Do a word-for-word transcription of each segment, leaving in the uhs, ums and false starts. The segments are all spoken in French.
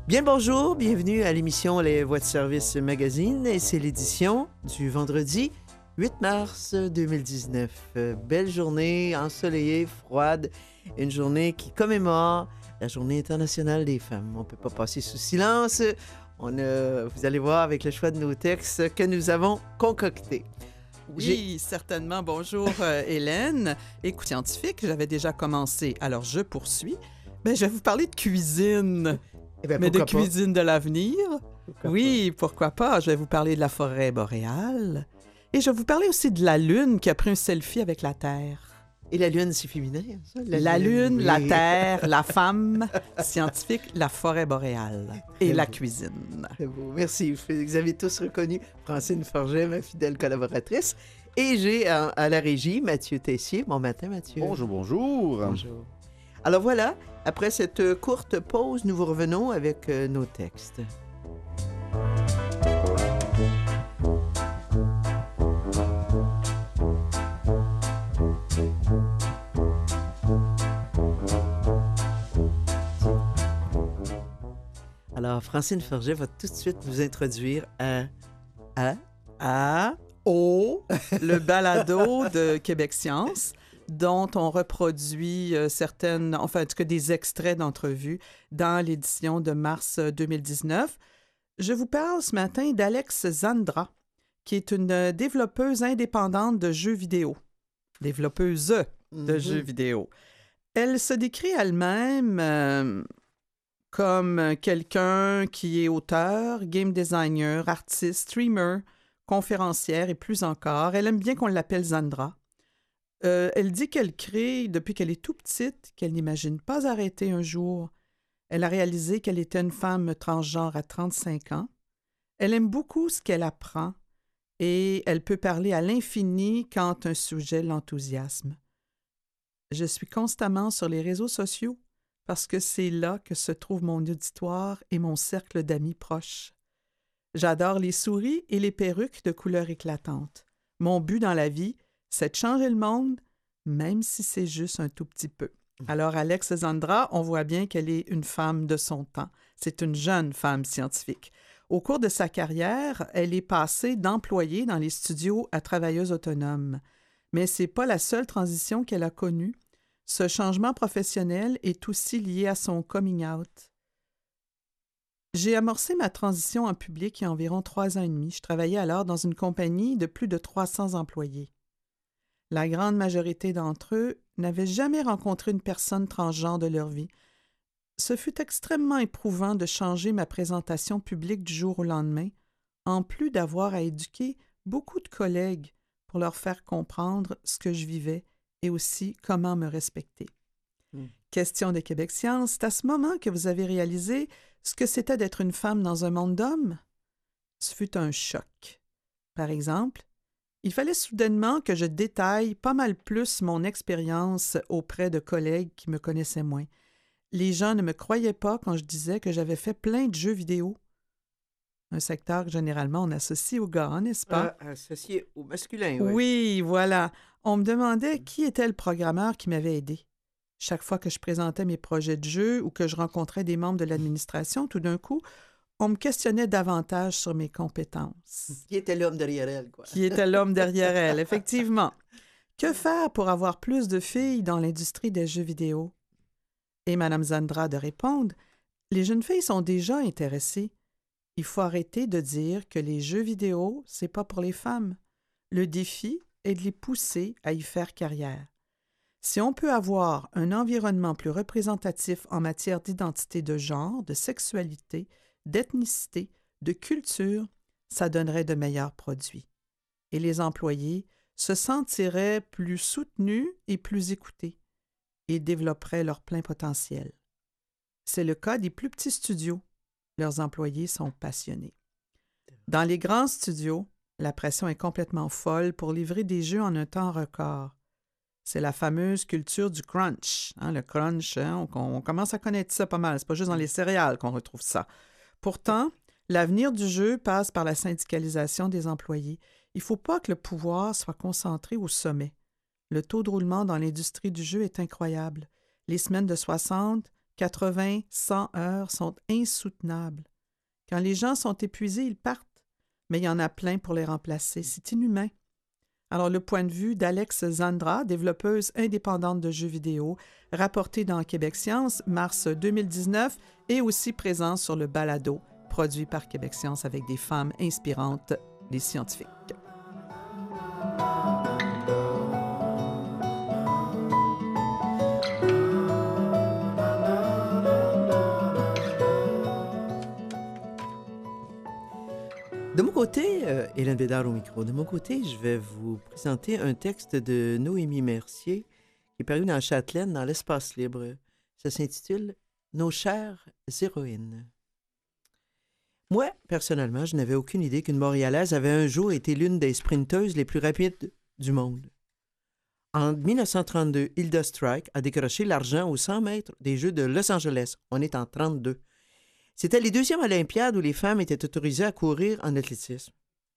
Bien le bonjour, bienvenue à l'émission Les Voix de service magazine et c'est l'édition du vendredi huit mars deux mille dix-neuf. Euh, belle journée, ensoleillée, froide, une journée qui commémore la Journée internationale des femmes. On ne peut pas passer sous silence. On a, vous allez voir avec le choix de nos textes que nous avons concoctés. Oui, J'ai... certainement. Bonjour euh, Hélène. Écoute, scientifique, j'avais déjà commencé. Alors, je poursuis. Ben, je vais vous parler de cuisine. Eh bien, Mais de pourquoi pas? cuisine de l'avenir. Pourquoi Oui, pourquoi pas. Je vais vous parler de la forêt boréale. Et je vais vous parler aussi de la Lune qui a pris un selfie avec la Terre. Et la Lune, c'est féminin, ça? La, la Lune, oui. la Terre, la femme, scientifique, la forêt boréale et Très la beau. cuisine. C'est beau. Merci. Vous avez tous reconnu Francine Forget, ma fidèle collaboratrice. Et j'ai à, à la régie Mathieu Tessier. Bon matin, Mathieu. Bonjour, bonjour. Bonjour. Alors voilà, après cette courte pause, nous vous revenons avec euh, nos textes. Alors, Francine Forget va tout de suite vous introduire à... à... À O, le balado de Québec Science, dont on reproduit euh, certaines, enfin, en tout cas des extraits d'entrevues dans l'édition de mars deux mille dix-neuf. Je vous parle ce matin d'Alex Zandra, qui est une euh, développeuse indépendante de jeux vidéo. Développeuse de Mm-hmm. jeux vidéo. Elle se décrit elle-même euh, comme quelqu'un qui est auteur, game designer, artiste, streamer, conférencière et plus encore. Elle aime bien qu'on l'appelle Zandra. Euh, elle dit qu'elle crée depuis qu'elle est tout petite, qu'elle n'imagine pas arrêter un jour. Elle a réalisé qu'elle était une femme transgenre à trente-cinq ans. Elle aime beaucoup ce qu'elle apprend et elle peut parler à l'infini quand un sujet l'enthousiasme. Je suis constamment sur les réseaux sociaux parce que c'est là que se trouve mon auditoire et mon cercle d'amis proches. J'adore les souris et les perruques de couleurs éclatantes. Mon but dans la vie, c'est de changer le monde, même si c'est juste un tout petit peu. Alors, Alex Zandra, on voit bien qu'elle est une femme de son temps. C'est une jeune femme scientifique. Au cours de sa carrière, elle est passée d'employée dans les studios à travailleuse autonome. Mais ce n'est pas la seule transition qu'elle a connue. Ce changement professionnel est aussi lié à son coming out. J'ai amorcé ma transition en public il y a environ trois ans et demi. Je travaillais alors dans une compagnie de plus de trois cents employés. La grande majorité d'entre eux n'avaient jamais rencontré une personne transgenre de leur vie. Ce fut extrêmement éprouvant de changer ma présentation publique du jour au lendemain, en plus d'avoir à éduquer beaucoup de collègues pour leur faire comprendre ce que je vivais et aussi comment me respecter. Mm. Question de Québec Science, c'est à ce moment que vous avez réalisé ce que c'était d'être une femme dans un monde d'hommes? Ce fut un choc. Par exemple, il fallait soudainement que je détaille pas mal plus mon expérience auprès de collègues qui me connaissaient moins. Les gens ne me croyaient pas quand je disais que j'avais fait plein de jeux vidéo. Un secteur que généralement on associe aux gars, n'est-ce pas? Euh, associé au masculin, oui. Oui, voilà. On me demandait qui était le programmeur qui m'avait aidé. Chaque fois que je présentais mes projets de jeu ou que je rencontrais des membres de l'administration, tout d'un coup, on me questionnait davantage sur mes compétences. Qui était l'homme derrière elle, quoi. Qui était l'homme derrière elle, effectivement. Que faire pour avoir plus de filles dans l'industrie des jeux vidéo? Et Mme Zandra de répondre, les jeunes filles sont déjà intéressées. Il faut arrêter de dire que les jeux vidéo, c'est pas pour les femmes. Le défi est de les pousser à y faire carrière. Si on peut avoir un environnement plus représentatif en matière d'identité de genre, de sexualité, d'ethnicité, de culture, ça donnerait de meilleurs produits. Et les employés se sentiraient plus soutenus et plus écoutés et développeraient leur plein potentiel. C'est le cas des plus petits studios. Leurs employés sont passionnés. Dans les grands studios, la pression est complètement folle pour livrer des jeux en un temps record. C'est la fameuse culture du crunch. Hein, le crunch, hein, on, on commence à connaître ça pas mal. C'est pas juste dans les céréales qu'on retrouve ça. Pourtant, l'avenir du jeu passe par la syndicalisation des employés. Il ne faut pas que le pouvoir soit concentré au sommet. Le taux de roulement dans l'industrie du jeu est incroyable. Les semaines de soixante, quatre-vingts, cent heures sont insoutenables. Quand les gens sont épuisés, ils partent, mais il y en a plein pour les remplacer. C'est inhumain. Alors, le point de vue d'Alex Zandra, développeuse indépendante de jeux vidéo, rapporté dans Québec Science, mars deux mille dix-neuf, et aussi présent sur le balado, produit par Québec Science avec des femmes inspirantes, les scientifiques. De mon côté, euh, Hélène Bédard au micro, de mon côté, je vais vous présenter un texte de Noémie Mercier qui est paru dans Châtelaine, dans l'Espace libre. Ça s'intitule « Nos chères héroïnes ». Moi, personnellement, je n'avais aucune idée qu'une Montréalaise avait un jour été l'une des sprinteuses les plus rapides du monde. En dix-neuf cent trente-deux, Hilda Strike a décroché l'argent aux cent mètres des Jeux de Los Angeles. On est en trente-deux. C'était les deuxièmes Olympiades où les femmes étaient autorisées à courir en athlétisme.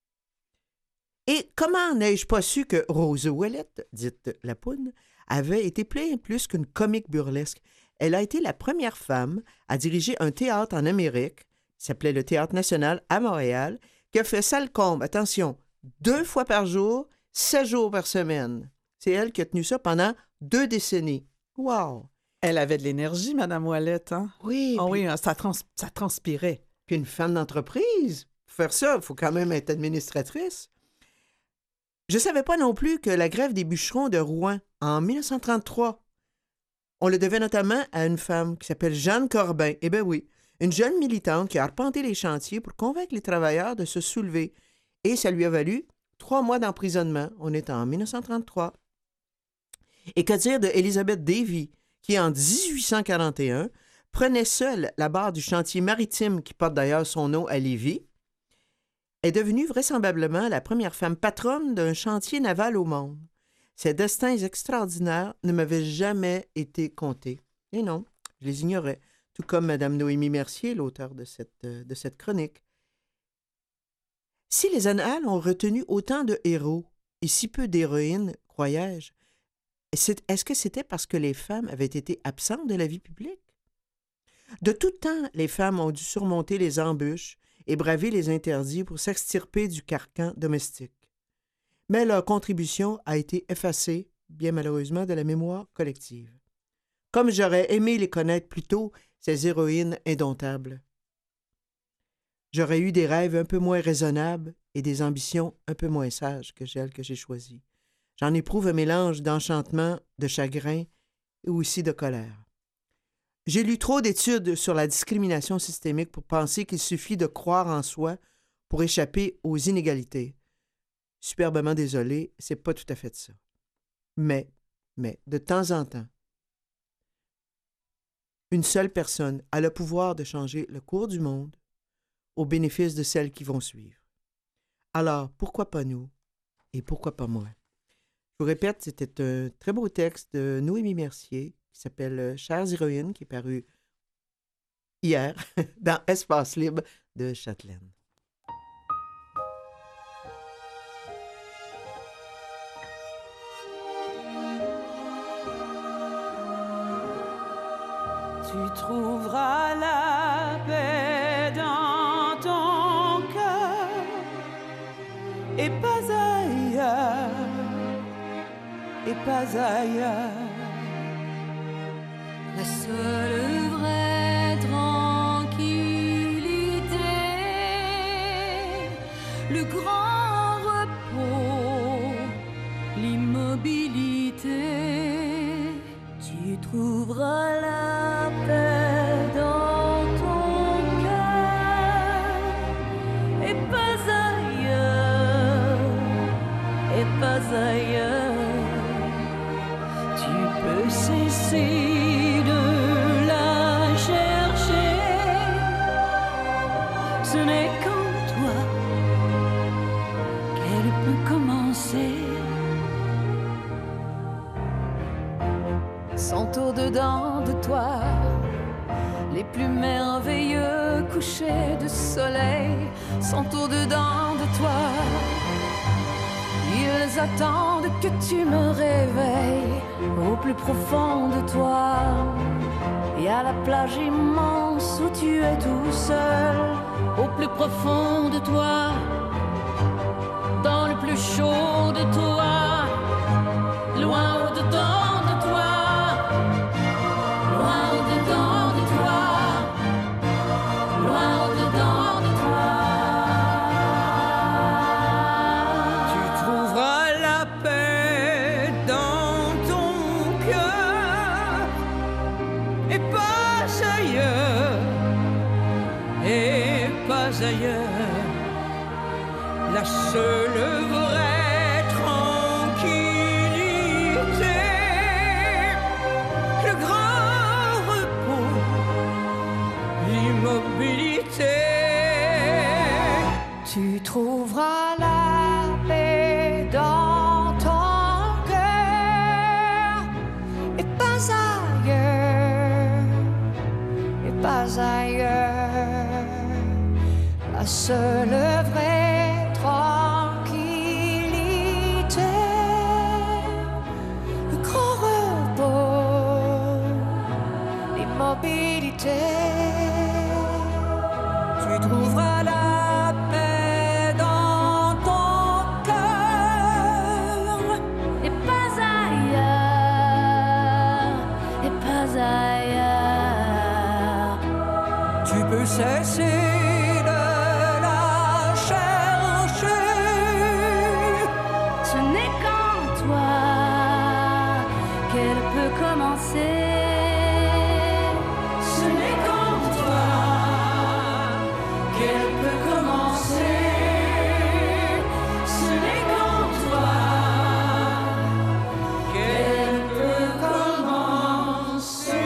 Et comment n'ai-je pas su que Rose Ouellette, dite La Poune, avait été plein plus qu'une comique burlesque? Elle a été la première femme à diriger un théâtre en Amérique, qui s'appelait le Théâtre national à Montréal, qui a fait salle comble, attention, deux fois par jour, sept jours par semaine. C'est elle qui a tenu ça pendant deux décennies. Wow! Elle avait de l'énergie, Madame Ouellette, hein? Oui. Oh puis, oui, ça, trans- ça transpirait. Puis une femme d'entreprise, pour faire ça, il faut quand même être administratrice. Je ne savais pas non plus que la grève des bûcherons de Rouen, en dix-neuf cent trente-trois, on le devait notamment à une femme qui s'appelle Jeanne Corbin. Eh bien oui, une jeune militante qui a arpenté les chantiers pour convaincre les travailleurs de se soulever. Et ça lui a valu trois mois d'emprisonnement. On est en dix-neuf cent trente-trois. Et que dire de Elizabeth Davy, qui, en dix-huit cent quarante et un, prenait seule la barre du chantier maritime qui porte d'ailleurs son nom à Lévis, est devenue vraisemblablement la première femme patronne d'un chantier naval au monde. Ces destins extraordinaires ne m'avaient jamais été contés. Et non, je les ignorais, tout comme Mme Noémie Mercier, l'auteur de cette, de cette chronique. Si les annales ont retenu autant de héros et si peu d'héroïnes, croyais-je, est-ce que c'était parce que les femmes avaient été absentes de la vie publique? De tout temps, les femmes ont dû surmonter les embûches et braver les interdits pour s'extirper du carcan domestique. Mais leur contribution a été effacée, bien malheureusement, de la mémoire collective. Comme j'aurais aimé les connaître plus tôt, ces héroïnes indomptables. J'aurais eu des rêves un peu moins raisonnables et des ambitions un peu moins sages que celles que j'ai choisies. J'en éprouve un mélange d'enchantement, de chagrin et aussi de colère. J'ai lu trop d'études sur la discrimination systémique pour penser qu'il suffit de croire en soi pour échapper aux inégalités. Superbement désolé, c'est pas tout à fait ça. Mais, mais, de temps en temps, une seule personne a le pouvoir de changer le cours du monde au bénéfice de celles qui vont suivre. Alors, pourquoi pas nous et pourquoi pas moi? Je vous répète, c'était un très beau texte de Noémie Mercier qui s'appelle « Chères héroïnes » qui est paru hier dans Espace libre de Châtelaine. Tu trouveras la paix dans ton cœur et pas ailleurs. Et pas ailleurs. La seule vraie tranquillité, le grand repos, l'immobilité. Tu trouveras la paix dans ton cœur et pas ailleurs, et pas ailleurs. Peux cesser de la chercher, ce n'est qu'en toi qu'elle peut commencer. Sont au-dedans de toi les plus merveilleux couchers de soleil, sont au-dedans de toi. Ils attendent que tu me réveilles au plus profond de toi. et à la plage immense où tu es tout seul, au plus profond de toi, dans le plus chaud de toi, loin au-dedans de toi, loin au-dedans de toi, loin au-dedans de toi. Tu trouveras la paix dans ton cœur et pas ailleurs, et pas ailleurs. La seule vraie tranquillité, le grand repos, l'immobilité. Tu trouveras la paix dans ton cœur et pas ailleurs, et pas ailleurs. La seule vraie tranquillité, le grand repos, l'immobilité. Tu trouveras la paix dans ton cœur Et pas ailleurs, et pas ailleurs. Tu peux cesser de la chercher. Ce n'est qu'en toi qu'elle peut commencer. Ce n'est qu'en toi qu'elle peut commencer. Ce n'est qu'en toi qu'elle peut commencer.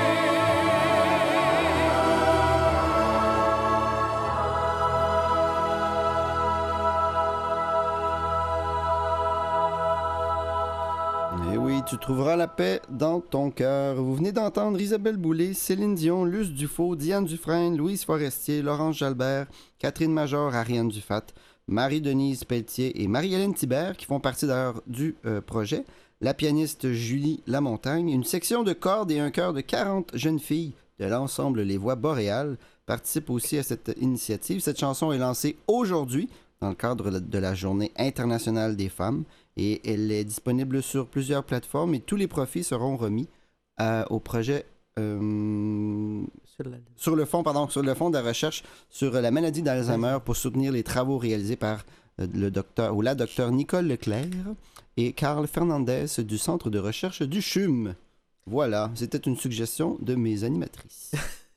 Eh oui, tu trouveras la paix dans ton cœur. Vous venez d'entendre Isabelle Boulay, Céline Dion, Luce Dufault, Diane Dufresne, Louise Forestier, Laurence Jalbert, Catherine Major, Ariane Dufat, Marie-Denise Pelletier et Marie-Hélène Thibert, qui font partie d'ailleurs du euh, projet. La pianiste Julie Lamontagne, une section de cordes et un chœur de quarante jeunes filles de l'ensemble Les Voix Boréales participent aussi à cette initiative. Cette chanson est lancée aujourd'hui dans le cadre de la Journée internationale des femmes et elle est disponible sur plusieurs plateformes et tous les profits seront remis euh, au projet euh, Sur la- sur le fond, pardon, sur le fond de la recherche sur la maladie d'Alzheimer pour soutenir les travaux réalisés par euh, le docteur ou la docteure Nicole Leclerc et Carl Fernandez du Centre de recherche du C H U M. Voilà, c'était une suggestion de mes animatrices.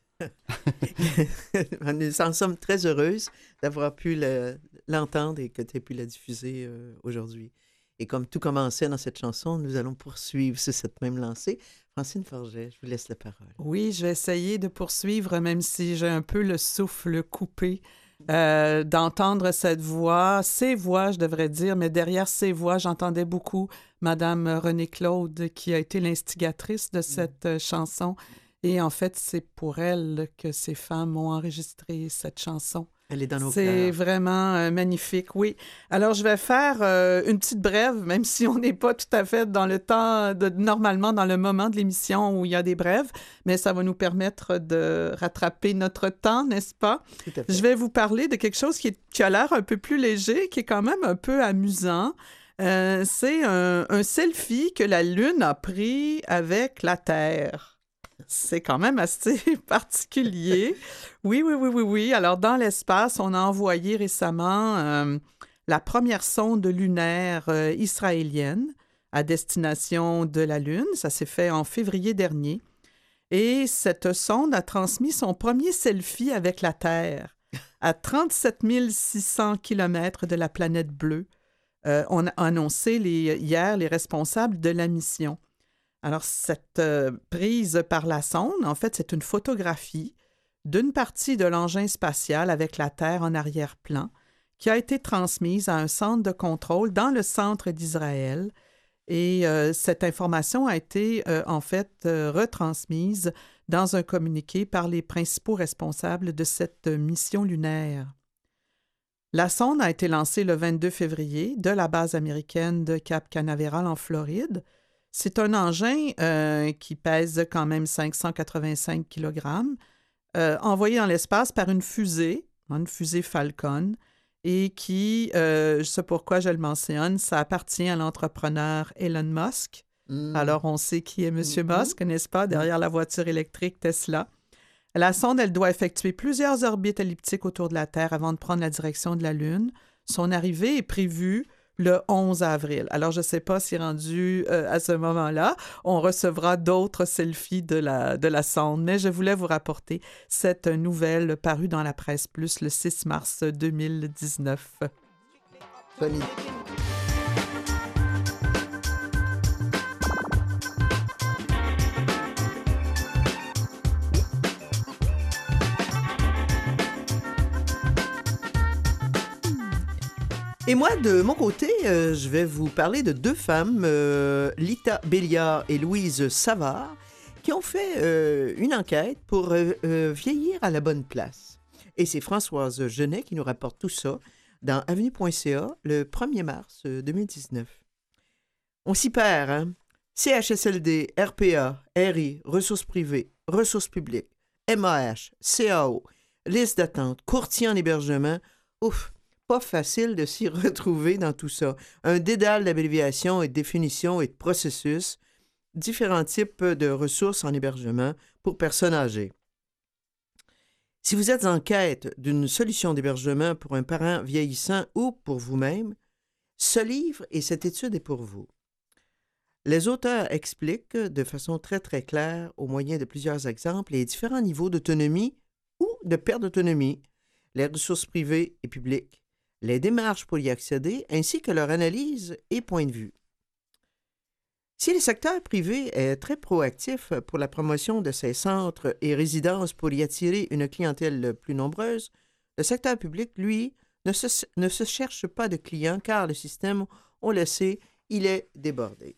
Nous en sommes très heureuses d'avoir pu le- l'entendre et que tu aies pu la diffuser euh, aujourd'hui. Et comme tout commençait dans cette chanson, nous allons poursuivre sur cette même lancée. Francine Forget, je vous laisse la parole. Oui, je vais essayer de poursuivre, même si j'ai un peu le souffle coupé, euh, d'entendre cette voix, ces voix, je devrais dire, mais derrière ces voix, j'entendais beaucoup Madame Renée Claude, qui a été l'instigatrice de cette euh, chanson. Et en fait, c'est pour elle que ces femmes ont enregistré cette chanson. Elle est dans nos C'est cœurs. vraiment euh, magnifique, oui. Alors, je vais faire euh, une petite brève, même si on n'est pas tout à fait dans le temps, de, normalement dans le moment de l'émission où il y a des brèves, mais ça va nous permettre de rattraper notre temps, n'est-ce pas? Tout à fait. Je vais vous parler de quelque chose qui, est- qui a l'air un peu plus léger, qui est quand même un peu amusant. Euh, c'est un, un selfie que la Lune a pris avec la Terre. C'est quand même assez particulier. Oui, oui, oui, oui, oui. Alors, dans l'espace, on a envoyé récemment euh, la première sonde lunaire euh, israélienne à destination de la Lune. Ça s'est fait en février dernier. Et cette sonde a transmis son premier selfie avec la Terre à trente-sept mille six cents kilomètres de la planète bleue. Euh, on a annoncé les, hier les responsables de la mission. Alors, cette euh, prise par la sonde, en fait, c'est une photographie d'une partie de l'engin spatial avec la Terre en arrière-plan qui a été transmise à un centre de contrôle dans le centre d'Israël. Et euh, cette information a été, euh, en fait, euh, retransmise dans un communiqué par les principaux responsables de cette euh, mission lunaire. La sonde a été lancée le vingt-deux février de la base américaine de Cap Canaveral en Floride. C'est un engin euh, qui pèse quand même cinq cent quatre-vingt-cinq kilogrammes, euh, envoyé dans l'espace par une fusée, une fusée Falcon, et qui, euh, je sais pourquoi je le mentionne, ça appartient à l'entrepreneur Elon Musk. Mm. Alors, on sait qui est M. Mm-hmm. Musk, n'est-ce pas, derrière la voiture électrique Tesla. La sonde, elle doit effectuer plusieurs orbites elliptiques autour de la Terre avant de prendre la direction de la Lune. Son arrivée est prévue le onze avril. Alors, je ne sais pas si rendu euh, à ce moment-là, on recevra d'autres selfies de la, de la sonde, mais je voulais vous rapporter cette nouvelle parue dans la Presse Plus le six mars deux mille dix-neuf. Solide. Et moi, de mon côté, euh, je vais vous parler de deux femmes, euh, Lita Béliard et Louise Savard, qui ont fait euh, une enquête pour euh, euh, vieillir à la bonne place. Et c'est Françoise Genet qui nous rapporte tout ça dans avenue point c a le premier mars deux mille dix-neuf. On s'y perd, hein? C H S L D, R P A, R I, ressources privées, ressources publiques, M A H, C A O, liste d'attente, courtier en hébergement. Ouf! Pas facile de s'y retrouver dans tout ça. Un dédale d'abréviations et de définitions et de processus, différents types de ressources en hébergement pour personnes âgées. Si vous êtes en quête d'une solution d'hébergement pour un parent vieillissant ou pour vous-même, ce livre et cette étude est pour vous. Les auteurs expliquent de façon très très claire, au moyen de plusieurs exemples, les différents niveaux d'autonomie ou de perte d'autonomie, les ressources privées et publiques, les démarches pour y accéder, ainsi que leur analyse et point de vue. Si le secteur privé est très proactif pour la promotion de ses centres et résidences pour y attirer une clientèle plus nombreuse, le secteur public, lui, ne se, ne se cherche pas de clients car le système, on le sait, il est débordé.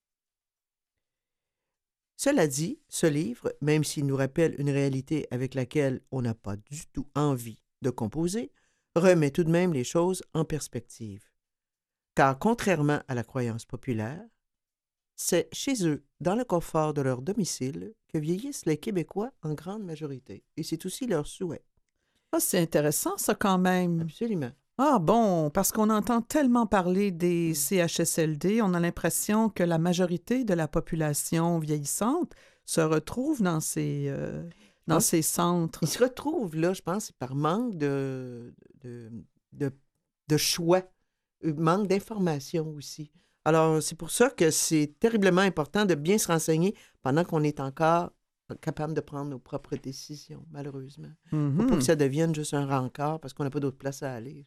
Cela dit, ce livre, même s'il nous rappelle une réalité avec laquelle on n'a pas du tout envie de composer, remet tout de même les choses en perspective. Car contrairement à la croyance populaire, c'est chez eux, dans le confort de leur domicile, que vieillissent les Québécois en grande majorité. Et c'est aussi leur souhait. Ah, c'est intéressant, ça, quand même. Absolument. Ah bon, parce qu'on entend tellement parler des C H S L D, on a l'impression que la majorité de la population vieillissante se retrouve dans ces... Euh... dans Ah, ces centres. Ils se retrouvent là, je pense, par manque de, de, de, de choix, manque d'information aussi. Alors, c'est pour ça que c'est terriblement important de bien se renseigner pendant qu'on est encore capable de prendre nos propres décisions, malheureusement. Il ne faut pas que ça devienne juste un rencard parce qu'on n'a pas d'autre place à aller.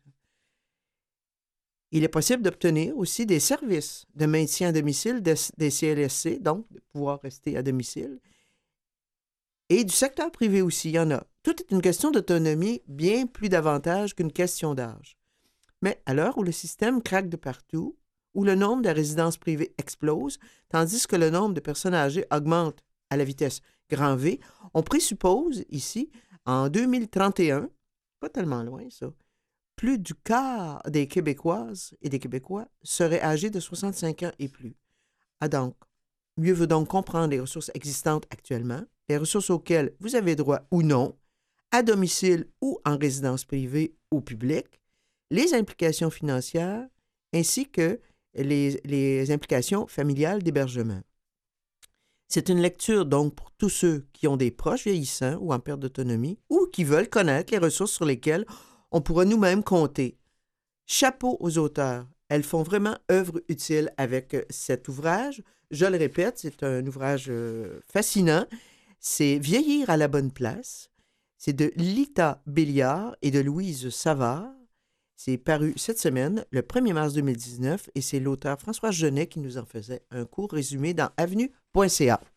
Il est possible d'obtenir aussi des services de maintien à domicile, des, des C L S C, donc de pouvoir rester à domicile. Et du secteur privé aussi, il y en a. Tout est une question d'autonomie, bien plus davantage qu'une question d'âge. Mais à l'heure où le système craque de partout, où le nombre de résidences privées explose, tandis que le nombre de personnes âgées augmente à la vitesse grand V, on présuppose ici, en deux mille trente et un, pas tellement loin ça, plus du quart des Québécoises et des Québécois seraient âgés de soixante-cinq ans et plus. Ah donc, mieux vaut donc comprendre les ressources existantes actuellement, les ressources auxquelles vous avez droit ou non, à domicile ou en résidence privée ou publique, les implications financières ainsi que les, les implications familiales d'hébergement. C'est une lecture donc pour tous ceux qui ont des proches vieillissants ou en perte d'autonomie ou qui veulent connaître les ressources sur lesquelles on pourra nous-mêmes compter. Chapeau aux auteurs. Elles font vraiment œuvre utile avec cet ouvrage. Je le répète, c'est un ouvrage euh, fascinant. C'est Vieillir à la bonne place. C'est de Lita Béliard et de Louise Savard. C'est paru cette semaine, le premier mars deux mille dix-neuf, et c'est l'auteur François Genet qui nous en faisait un court résumé dans avenue point c a.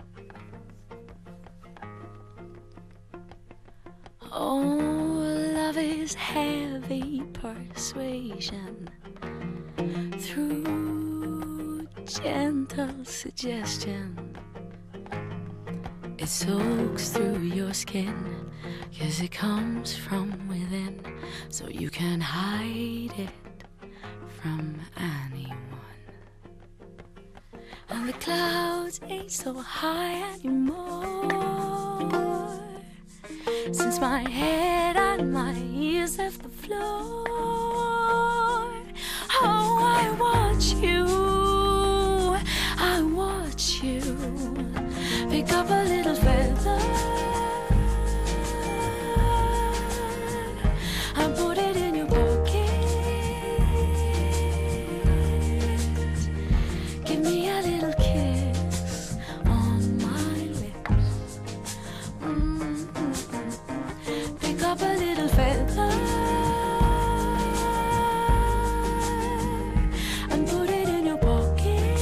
Oh, la of his heavy persuasion, through gentle suggestion, it soaks through your skin, 'cause it comes from within, so you can hide it from anyone. And the clouds ain't so high anymore, since my head and my ears left the floor. Oh, I watch you, I watch you pick up a little feather and put it in your pocket. Give me a little kiss on my lips. Mm-hmm. Pick up a little feather and put it in your pocket.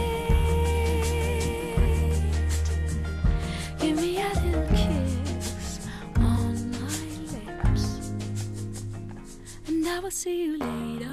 Give me a little kiss on my lips, and I will see you later.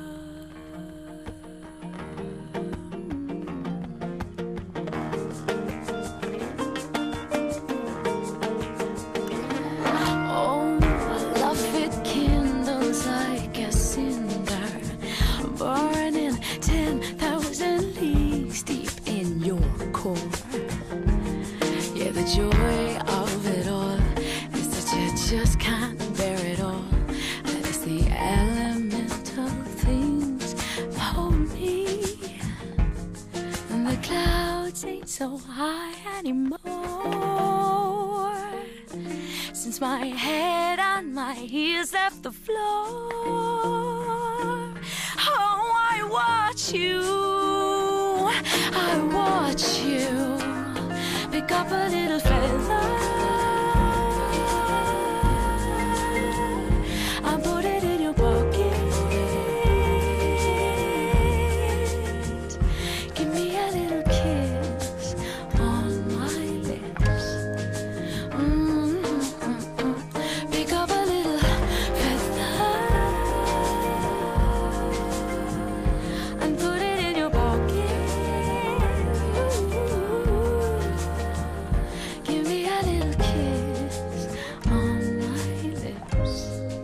Oh, love it kindles like a cinder, burning ten thousand leagues deep in your core. Yeah, the joy of it all is that you just can't bear it all. And it's the elemental things that hold me. And the clouds ain't so high anymore, since my head and my ears left the floor. Oh, I watch you, I watch you pick up a little feather and put it in your pocket. Give me a little kiss on my lips. Mm-hmm. Pick up a little feather and put it in your pocket. Give me a little kiss on my lips.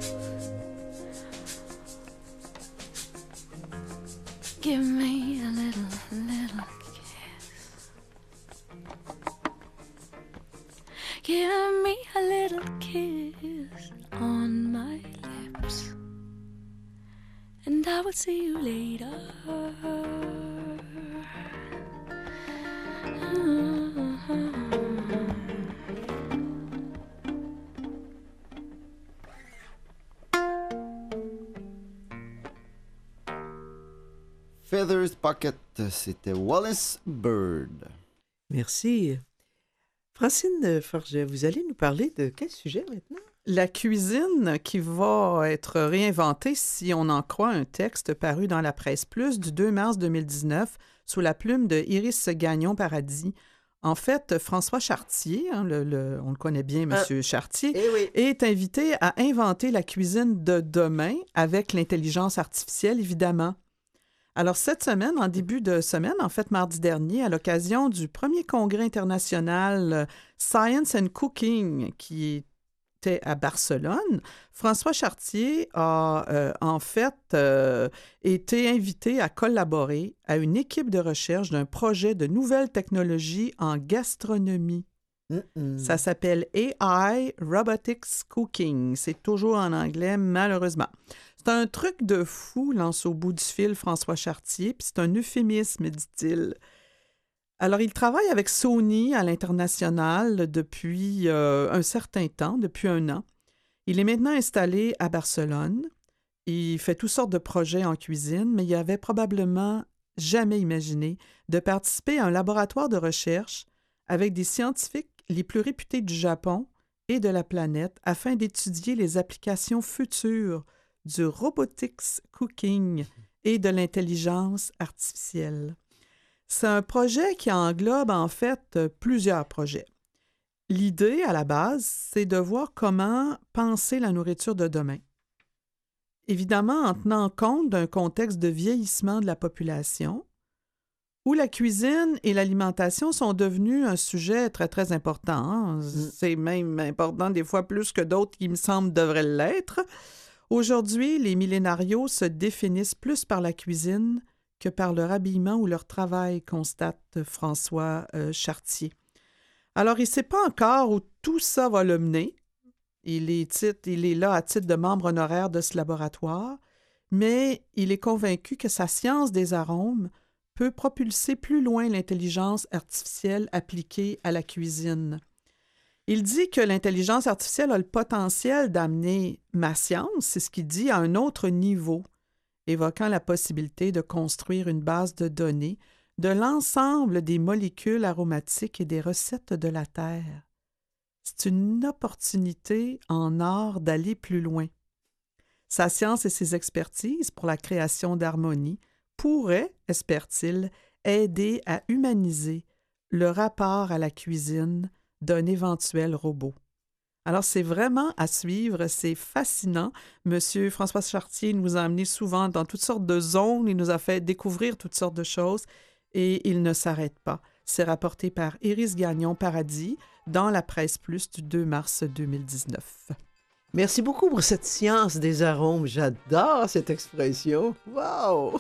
Give me a little, little kiss. Give me a little kiss on my lips, and I will see you later. Feathers Pocket, c'était Wallace Bird. Merci. Francine Forget, vous allez nous parler de quel sujet maintenant? La cuisine qui va être réinventée si on en croit un texte paru dans la Presse Plus du deux mars deux mille dix-neuf sous la plume de Iris Gagnon-Paradis. En fait, François Chartier, hein, le, le, on le connaît bien, M. Ah, Chartier, eh oui. est invité à inventer la cuisine de demain avec l'intelligence artificielle, évidemment. Alors, cette semaine, en début de semaine, en fait, mardi dernier, à l'occasion du premier congrès international Science and Cooking, qui était à Barcelone, François Chartier a, euh, en fait, euh, été invité à collaborer à une équipe de recherche d'un projet de nouvelles technologies en gastronomie. Mm-mm. Ça s'appelle A I Robotics Cooking. C'est toujours en anglais, malheureusement. C'est un truc de fou, lance au bout du fil François Chartier, puis c'est un euphémisme, dit-il. Alors, il travaille avec Sony à l'international depuis euh, un certain temps, depuis un an. Il est maintenant installé à Barcelone. Il fait toutes sortes de projets en cuisine, mais il avait probablement jamais imaginé de participer à un laboratoire de recherche avec des scientifiques les plus réputés du Japon et de la planète afin d'étudier les applications futures du robotics cooking et de l'intelligence artificielle. C'est un projet qui englobe en fait plusieurs projets. l'idée, à la base, c'est de voir comment penser la nourriture de demain. Évidemment, en tenant compte d'un contexte de vieillissement de la population, où la cuisine et l'alimentation sont devenus un sujet très, très important. Hein? Mm. C'est même important des fois plus que d'autres qui me semblent devraient l'être. Aujourd'hui, les millénarios se définissent plus par la cuisine que par leur habillement ou leur travail, constate François euh, Chartier. Alors, il ne sait pas encore où tout ça va le mener. Il est, titre, il est là à titre de membre honoraire de ce laboratoire, mais il est convaincu que sa science des arômes peut propulser plus loin l'intelligence artificielle appliquée à la cuisine. Il dit que l'intelligence artificielle a le potentiel d'amener ma science, c'est ce qu'il dit, à un autre niveau, évoquant la possibilité de construire une base de données de l'ensemble des molécules aromatiques et des recettes de la Terre. C'est une opportunité en or d'aller plus loin. Sa science et ses expertises pour la création d'harmonie pourraient, espère-t-il, aider à humaniser le rapport à la cuisine d'un éventuel robot. Alors, c'est vraiment à suivre, c'est fascinant. Monsieur François Chartier nous a amenés souvent dans toutes sortes de zones, il nous a fait découvrir toutes sortes de choses et il ne s'arrête pas. C'est rapporté par Iris Gagnon-Paradis dans la Presse Plus du deux mars deux mille dix-neuf. Merci beaucoup pour cette science des arômes. J'adore cette expression. Wow!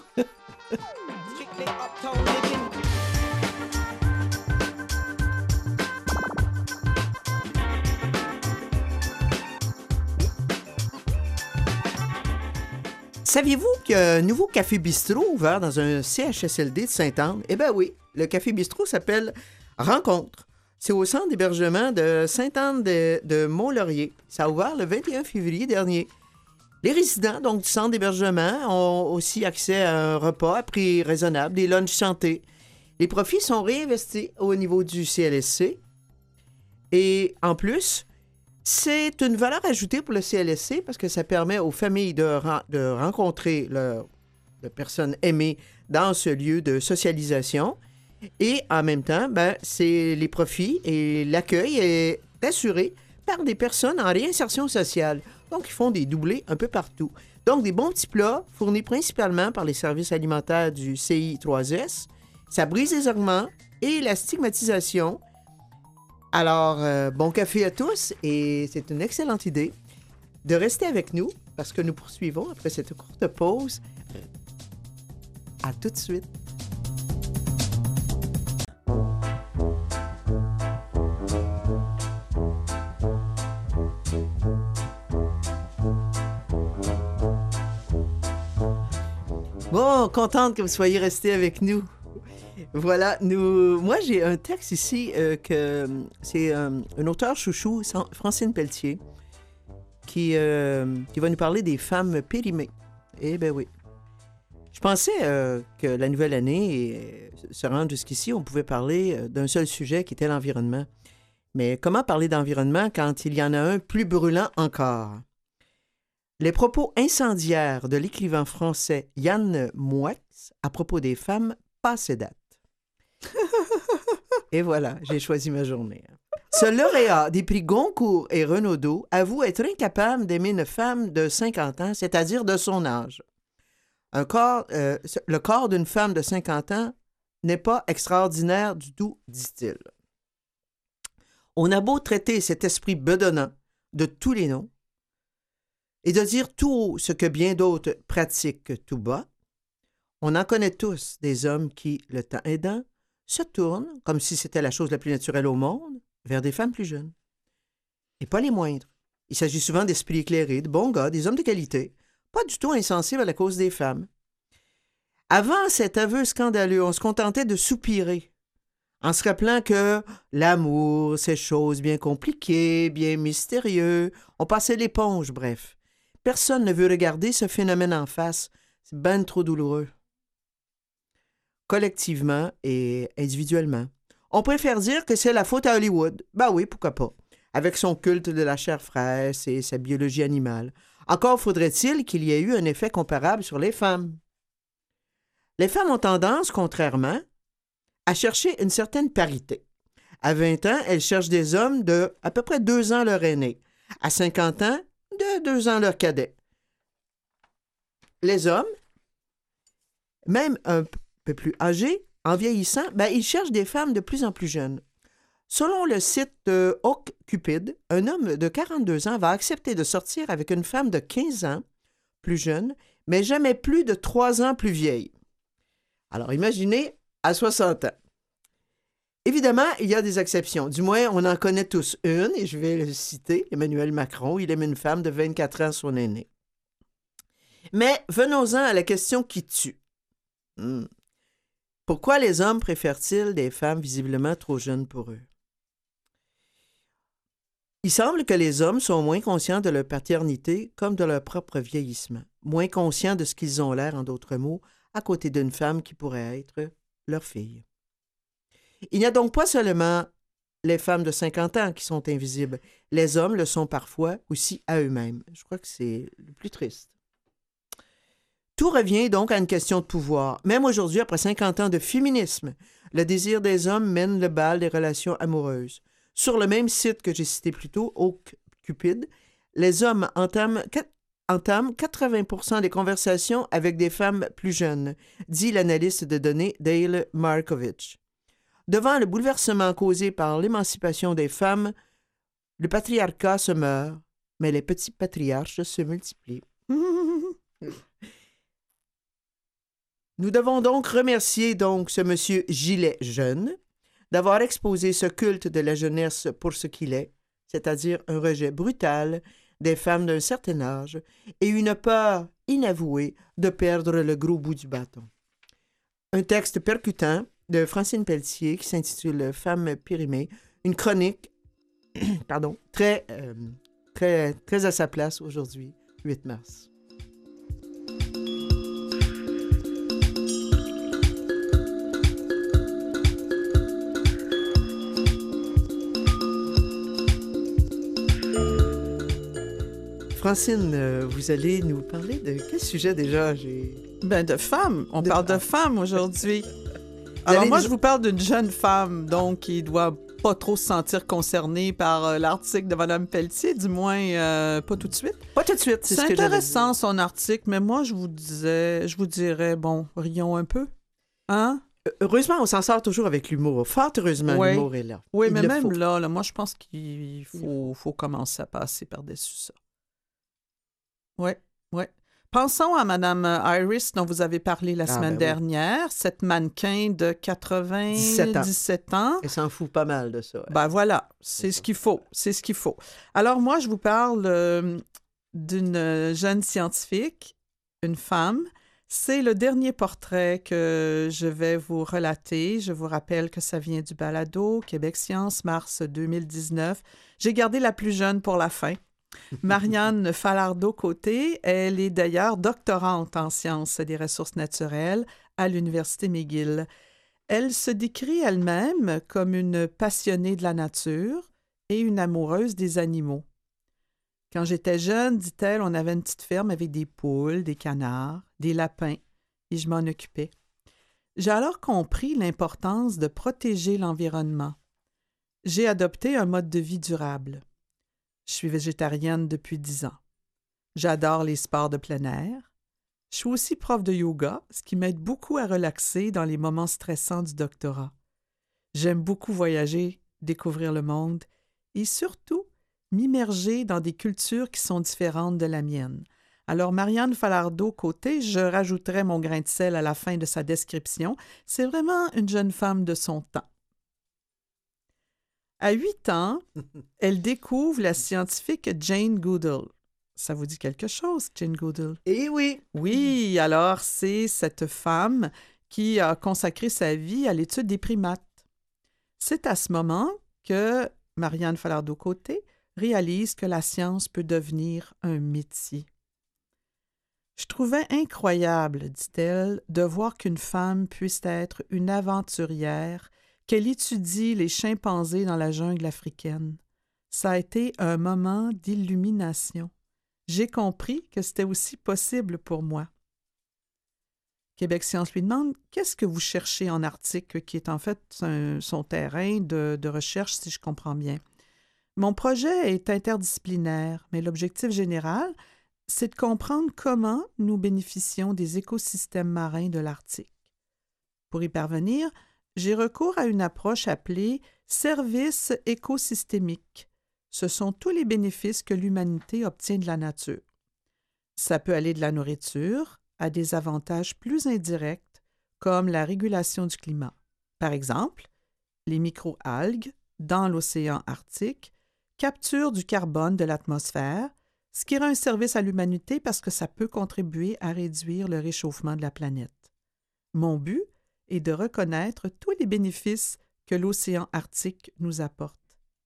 Saviez-vous qu'il y a un nouveau café bistrot ouvert dans un C H S L D de Sainte-Anne? Eh bien oui, le café bistrot s'appelle Rencontre. C'est au centre d'hébergement de Sainte-Anne de, de Mont-Laurier. Ça a ouvert le vingt et un février dernier. Les résidents donc, du centre d'hébergement ont aussi accès à un repas à prix raisonnable, des lunchs santé. Les profits sont réinvestis au niveau du C L S C. Et en plus, c'est une valeur ajoutée pour le C L S C parce que ça permet aux familles de, de rencontrer leurs de personnes aimées dans ce lieu de socialisation. Et en même temps, ben, c'est les profits et l'accueil est assuré par des personnes en réinsertion sociale. Donc, ils font des doublés un peu partout. Donc, des bons petits plats fournis principalement par les services alimentaires du C I trois S. Ça brise les augments et la stigmatisation. Alors, euh, bon café à tous et c'est une excellente idée de rester avec nous parce que nous poursuivons après cette courte pause. À tout de suite. Bon, contente que vous soyez restés avec nous. Voilà, nous, moi j'ai un texte ici euh, que c'est euh, un auteur chouchou, Francine Pelletier, qui, euh, qui va nous parler des femmes périmées. Eh bien oui. Je pensais euh, que la nouvelle année, et se rendre jusqu'ici, on pouvait parler d'un seul sujet qui était l'environnement. Mais comment parler d'environnement quand il y en a un plus brûlant encore? Les propos incendiaires de l'écrivain français Yann Moix à propos des femmes passent date. Et voilà, j'ai choisi ma journée. Ce lauréat des prix Goncourt et Renaudot avoue être incapable d'aimer une femme de cinquante ans, c'est-à-dire de son âge. Un corps, euh, le corps d'une femme de cinquante ans n'est pas extraordinaire du tout, dit-il. On a beau traiter cet esprit bedonnant de tous les noms et de dire tout haut ce que bien d'autres pratiquent tout bas, on en connaît tous des hommes qui, le temps aidant, se tournent, comme si c'était la chose la plus naturelle au monde, vers des femmes plus jeunes. Et pas les moindres. Il s'agit souvent d'esprits éclairés, de bons gars, des hommes de qualité, pas du tout insensibles à la cause des femmes. Avant cet aveu scandaleux, on se contentait de soupirer, en se rappelant que l'amour, c'est chose bien compliquée, bien mystérieux. On passait l'éponge, bref. Personne ne veut regarder ce phénomène en face. C'est ben trop douloureux. Collectivement et individuellement. On préfère dire que c'est la faute à Hollywood. Ben oui, pourquoi pas. Avec son culte de la chair fraîche et sa biologie animale. Encore faudrait-il qu'il y ait eu un effet comparable sur les femmes. Les femmes ont tendance, contrairement, à chercher une certaine parité, À vingt ans, elles cherchent des hommes de à peu près deux ans leur aîné. À cinquante ans, de deux ans leur cadet. Les hommes, même un peu plus âgés, en vieillissant, ben, ils cherchent des femmes de plus en plus jeunes. Selon le site de OkCupid, un homme de quarante-deux ans va accepter de sortir avec une femme de quinze ans, plus jeune, mais jamais plus de trois ans plus vieille. Alors imaginez, à soixante ans. Évidemment, il y a des exceptions. Du moins, on en connaît tous une, et je vais le citer, Emmanuel Macron. Il aime une femme de vingt-quatre ans, son aîné. Mais venons-en à la question qui tue. Hmm. Pourquoi les hommes préfèrent-ils des femmes visiblement trop jeunes pour eux? Il semble que les hommes sont moins conscients de leur paternité comme de leur propre vieillissement, moins conscients de ce qu'ils ont l'air, en d'autres mots, à côté d'une femme qui pourrait être leur fille. Il n'y a donc pas seulement les femmes de cinquante ans qui sont invisibles, les hommes le sont parfois aussi à eux-mêmes. Je crois que c'est le plus triste. Tout revient donc à une question de pouvoir. Même aujourd'hui, après cinquante ans de féminisme, le désir des hommes mène le bal des relations amoureuses. Sur le même site que j'ai cité plus tôt, OkCupid, les hommes entament, entament quatre-vingts pour cent des conversations avec des femmes plus jeunes, dit l'analyste de données Dale Markovich. Devant le bouleversement causé par l'émancipation des femmes, le patriarcat se meurt, mais les petits patriarches se multiplient. Nous devons donc remercier donc ce monsieur Gilet jeune d'avoir exposé ce culte de la jeunesse pour ce qu'il est, c'est-à-dire un rejet brutal des femmes d'un certain âge et une peur inavouée de perdre le gros bout du bâton. Un texte percutant de Francine Pelletier qui s'intitule « Femmes périmées », une chronique pardon, très, euh, très, très à sa place aujourd'hui, huit mars. Francine, euh, vous allez nous parler de quel sujet déjà? J'ai... Ben, de femmes. On de... parle de femmes aujourd'hui. Alors moi, nous... je vous parle d'une jeune femme, donc, qui doit pas trop se sentir concernée par euh, l'article de Mme Pelletier, du moins euh, pas tout de suite. Pas tout de suite, c'est, c'est ce que intéressant, son article, mais moi, je vous disais, je vous dirais, bon, rions un peu. Hein? Heureusement, on s'en sort toujours avec l'humour. Fort heureusement, oui. l'humour est là. Oui, Il mais même faut. là, là, moi, je pense qu'il faut, faut commencer à passer par-dessus ça. Oui, oui. Pensons à Mme Iris, dont vous avez parlé la ah, semaine ben dernière, oui. cette mannequin de quatre-vingt-dix-sept ans. Elle s'en fout pas mal de ça. Ouais. Ben voilà, c'est ce qu'il faut, c'est ce qu'il faut. Alors moi, je vous parle euh, d'une jeune scientifique, une femme. C'est le dernier portrait que je vais vous relater. Je vous rappelle que ça vient du balado Québec Science, mars deux mille dix-neuf. J'ai gardé la plus jeune pour la fin. Marianne Falardeau-Côté, elle est d'ailleurs doctorante en sciences des ressources naturelles à l'Université McGill. Elle se décrit elle-même comme une passionnée de la nature et une amoureuse des animaux. Quand j'étais jeune, dit-elle, on avait une petite ferme avec des poules, des canards, des lapins, et je m'en occupais. J'ai alors compris l'importance de protéger l'environnement. J'ai adopté un mode de vie durable. Je suis végétarienne depuis dix ans. J'adore les sports de plein air. Je suis aussi prof de yoga, ce qui m'aide beaucoup à relaxer dans les moments stressants du doctorat. J'aime beaucoup voyager, découvrir le monde et surtout m'immerger dans des cultures qui sont différentes de la mienne. Alors, Marianne Falardeau-Côté, je rajouterai mon grain de sel à la fin de sa description. C'est vraiment une jeune femme de son temps. À huit ans, elle découvre la scientifique Jane Goodall. Ça vous dit quelque chose, Jane Goodall? Eh oui! Oui, alors c'est cette femme qui a consacré sa vie à l'étude des primates. C'est à ce moment que Marianne Falardeau-Côté réalise que la science peut devenir un métier. Je trouvais incroyable, dit-elle, de voir qu'une femme puisse être une aventurière, qu'elle étudie les chimpanzés dans la jungle africaine. Ça a été un moment d'illumination. J'ai compris que c'était aussi possible pour moi. Québec Science lui demande « Qu'est-ce que vous cherchez en Arctique? » qui est en fait un- son terrain de, de recherche, si je comprends bien. Mon projet est interdisciplinaire, mais l'objectif général, c'est de comprendre comment nous bénéficions des écosystèmes marins de l'Arctique. Pour y parvenir, j'ai recours à une approche appelée « service écosystémique ». Ce sont tous les bénéfices que l'humanité obtient de la nature. Ça peut aller de la nourriture à des avantages plus indirects, comme la régulation du climat. Par exemple, les microalgues dans l'océan Arctique capturent du carbone de l'atmosphère, ce qui rend un service à l'humanité parce que ça peut contribuer à réduire le réchauffement de la planète. Mon but est de reconnaître tous les bénéfices que l'océan Arctique nous apporte.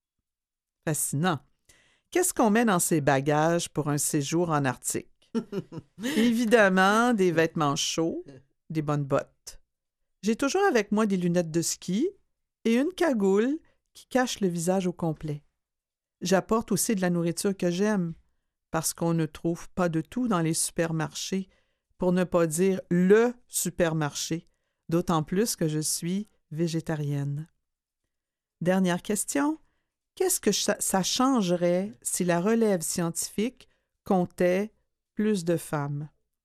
Fascinant. Qu'est-ce qu'on met dans ses bagages pour un séjour en Arctique? Évidemment, des vêtements chauds, des bonnes bottes. J'ai toujours avec moi des lunettes de ski et une cagoule qui cache le visage au complet. J'apporte aussi de la nourriture que j'aime, parce qu'on ne trouve pas de tout dans les supermarchés, pour ne pas dire le supermarché, d'autant plus que je suis végétarienne. Dernière question. Qu'est-ce que ça changerait si la relève scientifique comptait plus de femmes?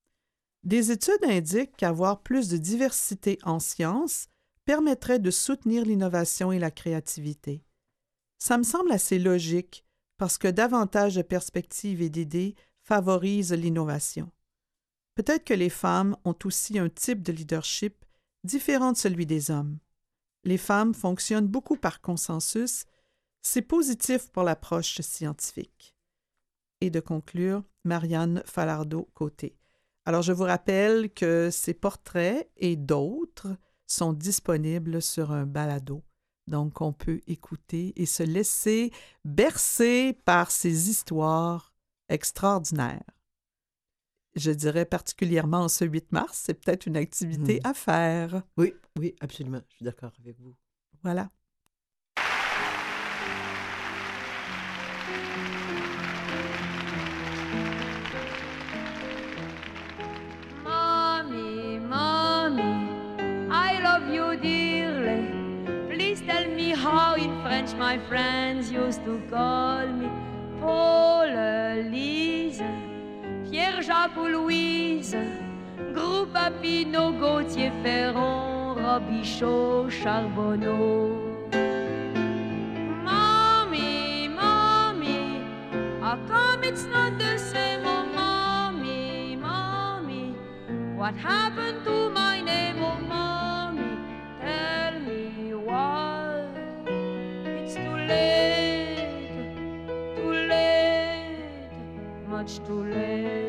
Des études indiquent qu'avoir plus de diversité en sciences permettrait de soutenir l'innovation et la créativité. Ça me semble assez logique parce que davantage de perspectives et d'idées favorisent l'innovation. Peut-être que les femmes ont aussi un type de leadership différent de celui des hommes. Les femmes fonctionnent beaucoup par consensus. C'est positif pour l'approche scientifique. Et de conclure, Marianne Falardeau-Côté. Alors, je vous rappelle que ces portraits et d'autres sont disponibles sur un balado. Donc, on peut écouter et se laisser bercer par ces histoires extraordinaires. Je dirais particulièrement en ce huit mars, c'est peut-être une activité mmh. à faire. Oui, oui, absolument. Je suis d'accord avec vous. Voilà. Mommy, mommy, I love you dearly. Please tell me how in French my friends used to call me. Paul, Lise, Pierre-Jacques ou Louise, Gros Papineau, Gauthier, Ferron, Robichaud, Charbonneau. Mommy, mommy, how come it's not the same? Oh, mommy, mommy, what happened to my name? Oh, mommy, tell me why. It's too late, too late, much too late.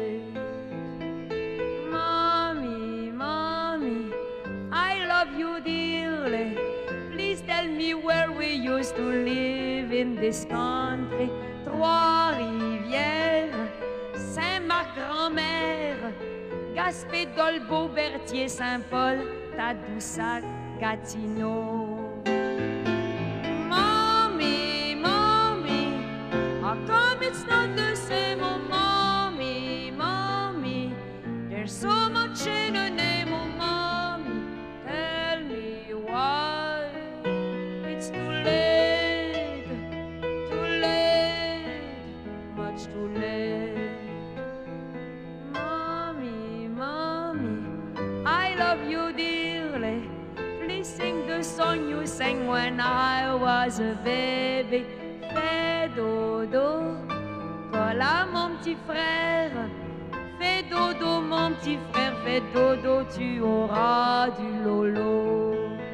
Mommy, mommy, I love you dearly. Please tell me where we used to live in this country. Trois-Rivières, Saint-Marc-Grand-Mère, Gaspé, Dolbeau, Berthier, Saint-Paul, Tadoussac, Gatineau. Mommy, mommy, how come it's not the same? Oh, mommy, mommy, there's so much in a name. Oh, mommy, tell me why. It's too late, too late, much too late. Mommy, mommy, I love you dearly. Please sing the song you sang when I was a baby. Fais dodo, colla mon petit frère. Fais dodo mon petit frère, fais dodo, tu auras du lolo.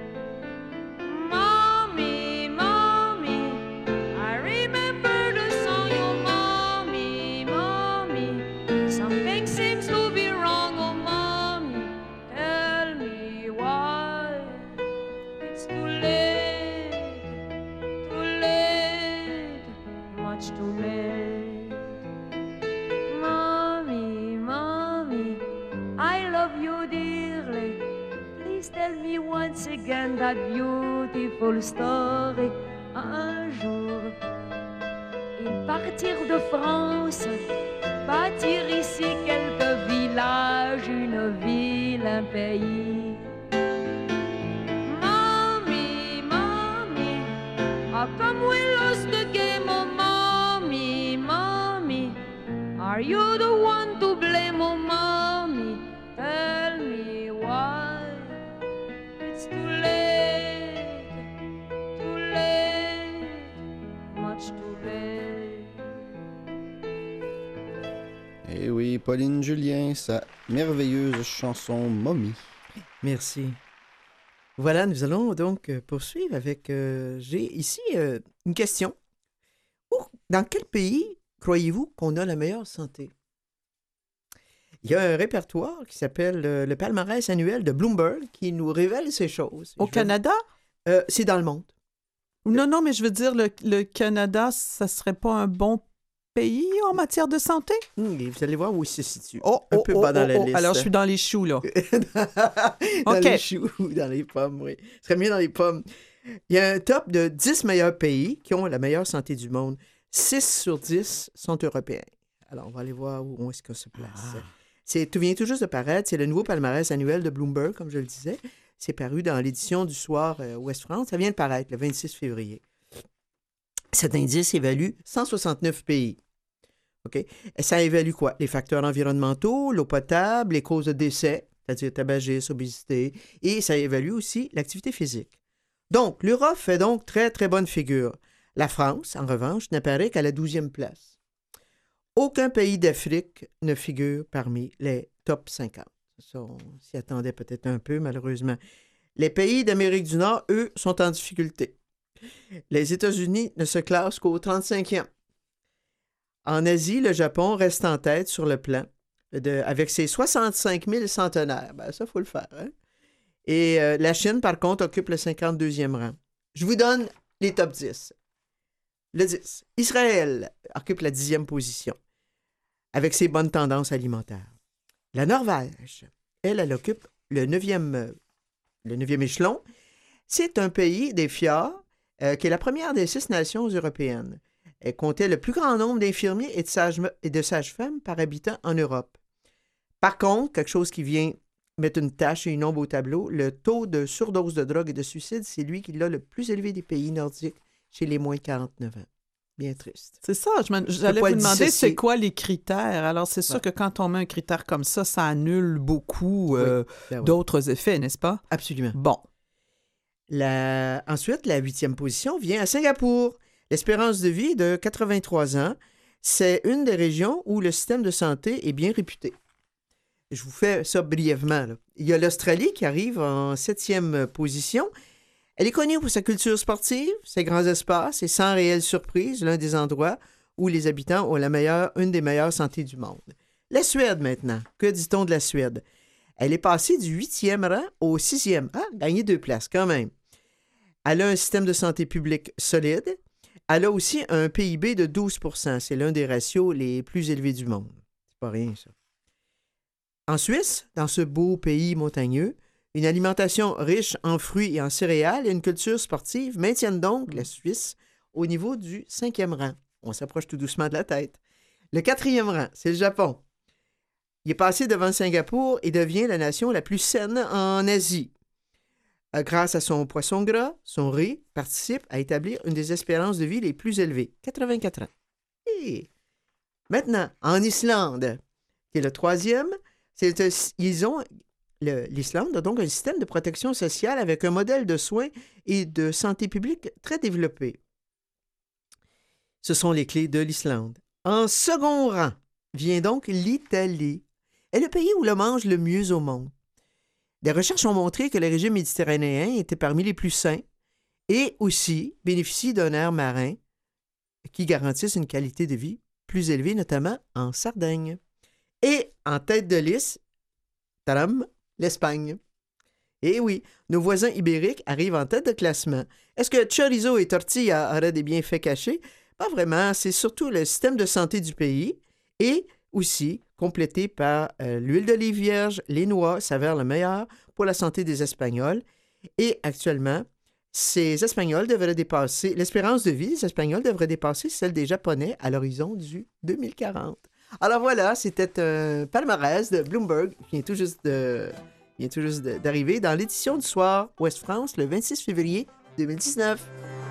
Mommy, mommy, I remember the song. Oh, mommy, mommy, something seems to be wrong. Oh, mommy, tell me why. It's too late, too late, much too late. Mommy, mommy, I love you dearly. Please tell me once again that beautiful story. Un jour, ils partirent de France, bâtir ici quelques villages, une ville mille un pays. Mommy, mommy, how come we lost the game? Oh, mommy, mommy, are you the one to blame? Oh, mommy, tell me why. It's too late, too late, much too late. Eh oui, Pauline Julien, sa merveilleuse chanson Mommy. Merci. Voilà, nous allons donc euh, poursuivre avec... euh, j'ai ici euh, une question. Où, dans quel pays croyez-vous qu'on a la meilleure santé? Il y a un répertoire qui s'appelle euh, le palmarès annuel de Bloomberg qui nous révèle ces choses. Au Je vais- Canada? Euh, c'est dans le monde. Non, non, mais je veux dire, le, le Canada, ça serait pas un bon pays en matière de santé? Hum, et vous allez voir où il se situe. Oh, un oh, peu oh, bas dans oh, la oh. liste. Alors, je suis dans les choux, là. dans OK. les choux, dans les pommes, oui. Ce serait mieux dans les pommes. Il y a un top de dix meilleurs pays qui ont la meilleure santé du monde. six sur dix sont européens. Alors, on va aller voir où est-ce qu'on se place. C'est, tout vient tout juste de paraître. C'est le nouveau palmarès annuel de Bloomberg, comme je le disais. C'est paru dans l'édition du soir euh, Ouest-France. Ça vient de paraître le vingt-six février. Cet indice évalue cent soixante-neuf pays. OK? Et ça évalue quoi? Les facteurs environnementaux, l'eau potable, les causes de décès, c'est-à-dire tabagisme, obésité, et ça évalue aussi l'activité physique. Donc, l'Europe fait donc très, très bonne figure. La France, en revanche, n'apparaît qu'à la douzième place. Aucun pays d'Afrique ne figure parmi les top cinquante. Ça, on s'y attendait peut-être un peu, malheureusement. Les pays d'Amérique du Nord, eux, sont en difficulté. Les États-Unis ne se classent qu'au trente-cinquième. En Asie, le Japon reste en tête sur le plan de, avec ses soixante-cinq mille centenaires. Ben, ça, il faut le faire. Hein? Et euh, la Chine, par contre, occupe le cinquante-deuxième rang. Je vous donne les top dix. Le dix. Israël occupe la dixième position avec ses bonnes tendances alimentaires. La Norvège, elle, elle occupe le neuvième, euh, le neuvième échelon. C'est un pays des fjords euh, qui est la première des six nations européennes. Elle comptait le plus grand nombre d'infirmiers et de, sage- et de sages-femmes par habitant en Europe. Par contre, quelque chose qui vient mettre une tache et une ombre au tableau, le taux de surdose de drogue et de suicide, c'est lui qui l'a le plus élevé des pays nordiques chez les moins de quarante-neuf ans. Bien triste. C'est ça, je me- j'allais pas vous être demander dissocié. c'est quoi les critères. Alors, c'est sûr Ouais. que quand on met un critère comme ça, ça annule beaucoup euh, Ben oui, d'autres effets, n'est-ce pas? absolument. Bon. La... Ensuite, la huitième position vient à Singapour. L'espérance de vie est de quatre-vingt-trois ans. C'est une des régions où le système de santé est bien réputé. Je vous fais ça brièvement. Là. Il y a l'Australie qui arrive en septième position. Elle est connue pour sa culture sportive, ses grands espaces et sans réelle surprise, l'un des endroits où les habitants ont la meilleure, une des meilleures santé du monde. La Suède maintenant. Que dit-on de la Suède? Elle est passée du huitième rang au sixième. Ah, gagné deux places quand même. Elle a un système de santé publique solide. Elle a aussi un P I B de douze pour cent. C'est l'un des ratios les plus élevés du monde. C'est pas rien, ça. En Suisse, dans ce beau pays montagneux, une alimentation riche en fruits et en céréales et une culture sportive maintiennent donc la Suisse au niveau du cinquième rang. On s'approche tout doucement de la tête. Le quatrième rang, c'est le Japon. Il est passé devant Singapour et devient la nation la plus saine en Asie. Euh, Grâce à son poisson gras, son riz participe à établir une des espérances de vie les plus élevées, quatre-vingt-quatre ans. Et maintenant, en Islande, qui est le troisième, c'est, euh, ils ont, le- l'Islande a donc un système de protection sociale avec un modèle de soins et de santé publique très développé. Ce sont les clés de l'Islande. En second rang vient donc l'Italie, est le pays où l'on mange le mieux au monde. Des recherches ont montré que le régime méditerranéen était parmi les plus sains et aussi bénéficie d'un air marin qui garantisse une qualité de vie plus élevée, notamment en Sardaigne. Et en tête de liste, tadam, l'Espagne. Et oui, nos voisins ibériques arrivent en tête de classement. Est-ce que chorizo et tortilla auraient des bienfaits cachés? Pas vraiment, c'est surtout le système de santé du pays et aussi complété par euh, l'huile d'olive vierge, les noix s'avèrent le meilleur pour la santé des Espagnols. Et actuellement, ces Espagnols devraient dépasser, l'espérance de vie des Espagnols devrait dépasser celle des Japonais à l'horizon du deux mille quarante. Alors voilà, c'était un palmarès de Bloomberg qui vient tout juste de vient tout juste de- d'arriver dans l'édition du soir Ouest France le vingt-six février deux mille dix-neuf.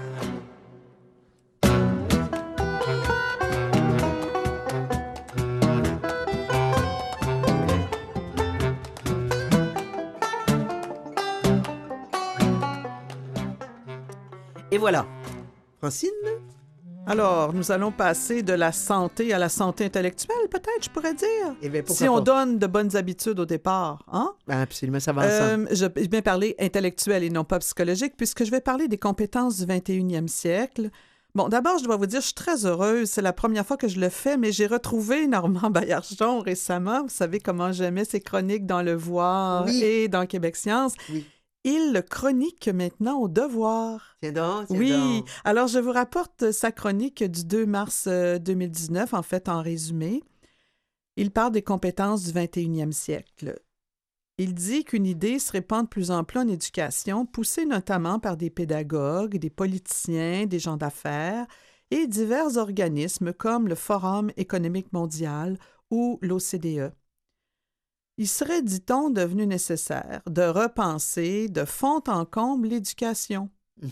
Et voilà. Francine? Alors, nous allons passer de la santé à la santé intellectuelle, peut-être, je pourrais dire. Eh bien, pourquoi Si on pas? donne de bonnes habitudes au départ, hein? Ben, absolument, ça va ensemble. Euh, je vais bien parler intellectuel et non pas psychologique, puisque je vais parler des compétences du vingt et unième siècle. Bon, d'abord, je dois vous dire, je suis très heureuse. C'est la première fois que je le fais, mais j'ai retrouvé Normand Baillargeon récemment. Vous savez comment j'aimais ses chroniques dans Le Voir Oui. et dans Québec Science. Oui. Il le chronique maintenant au Devoir. Tiens donc, tiens Oui, donc. alors je vous rapporte sa chronique du deux mars euh, deux mille dix-neuf, en fait, en résumé. Il parle des compétences du vingt et unième siècle. Il dit qu'une idée se répand de plus en plus en éducation, poussée notamment par des pédagogues, des politiciens, des gens d'affaires et divers organismes comme le Forum économique mondial ou l'O C D E. Il serait, dit-on, devenu nécessaire de repenser de fond en comble l'éducation